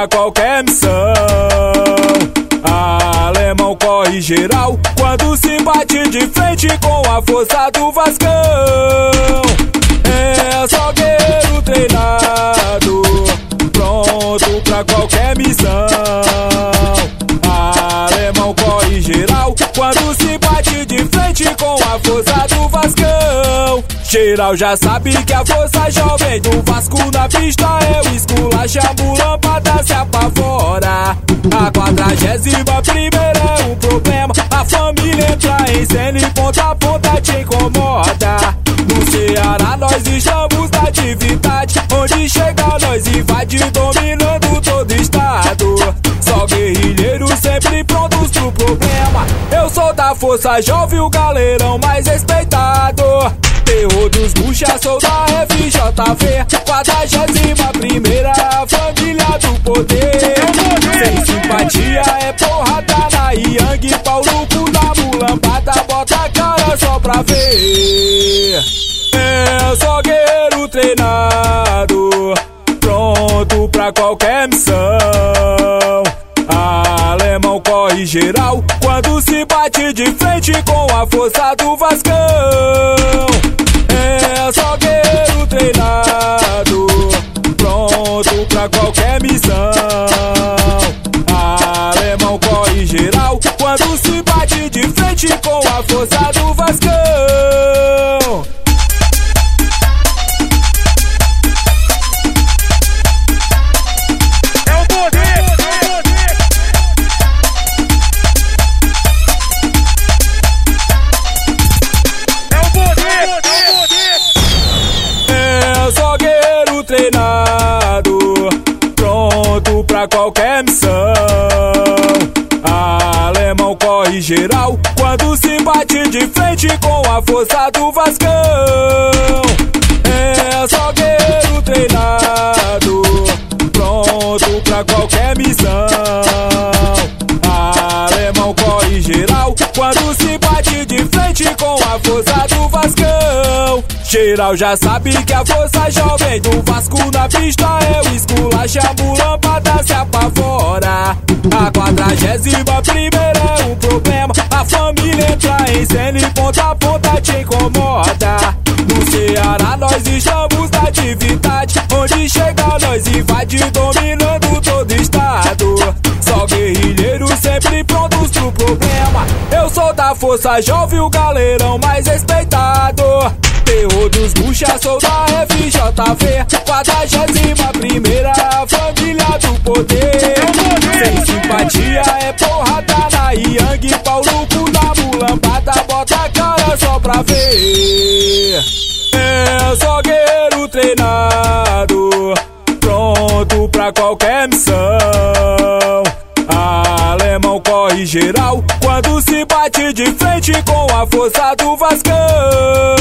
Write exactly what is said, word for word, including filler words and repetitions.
pra qualquer missão. Alemão corre geral quando se bate de frente com a força do Vascão. É só guerreiro treinado, pronto pra qualquer missão. Alemão corre geral quando se bate de frente com a força do Vascão. Geral já sabe que a força jovem do Vasco na pista é o esculacha, lâmpada se apavora. A quadragésima primeira é um problema, a família entra em cena e ponta a ponta te incomoda. No Ceará nós estamos na atividade, onde chega nós invade, dominando todo estado. Só guerrilheiros sempre prontos pro problema. Eu sou da força jovem, o galerão mais respeitado. Terror dos buchas, sou da F J V, quadragésima primeira, a família do poder. Sem simpatia é porrada na Yang, pau no cu da mulambada, bota a cara só pra ver. É só guerreiro treinado, pronto pra qualquer missão. Alemão corre geral quando se bate de frente com a força do Vascão. É só guerreiro treinado, pronto pra qualquer missão. Alemão corre geral quando se bate de frente com a força do Vascão. Treinado, pronto pra qualquer missão. Alemão corre geral quando se bate de frente com a força do Vascão. É só guerreiro treinado, pronto pra qualquer missão. Alemão corre geral quando se bate de frente com a força do Vascão. Geral já sabe que a força jovem do Vasco na pista é o esculacha, lâmpada se apavora. A quadragésima primeira é um problema, a família entra em cena e ponta a ponta te incomoda. No Ceará nós estamos na atividade, onde chega nós invade, dominando todo estado. Só guerrilheiros sempre prontos pro problema. Eu sou da força jovem, o galerão mais respeitado. Terror dos buchas, sou da F J V, quadragésima primeira, a família do poder. Sem simpatia é porrada na Yang, pau no cu da mulambada, bota a cara só pra ver. É só guerreiro treinado, pronto pra qualquer missão. Alemão corre geral quando se bate de frente com a força do Vascão.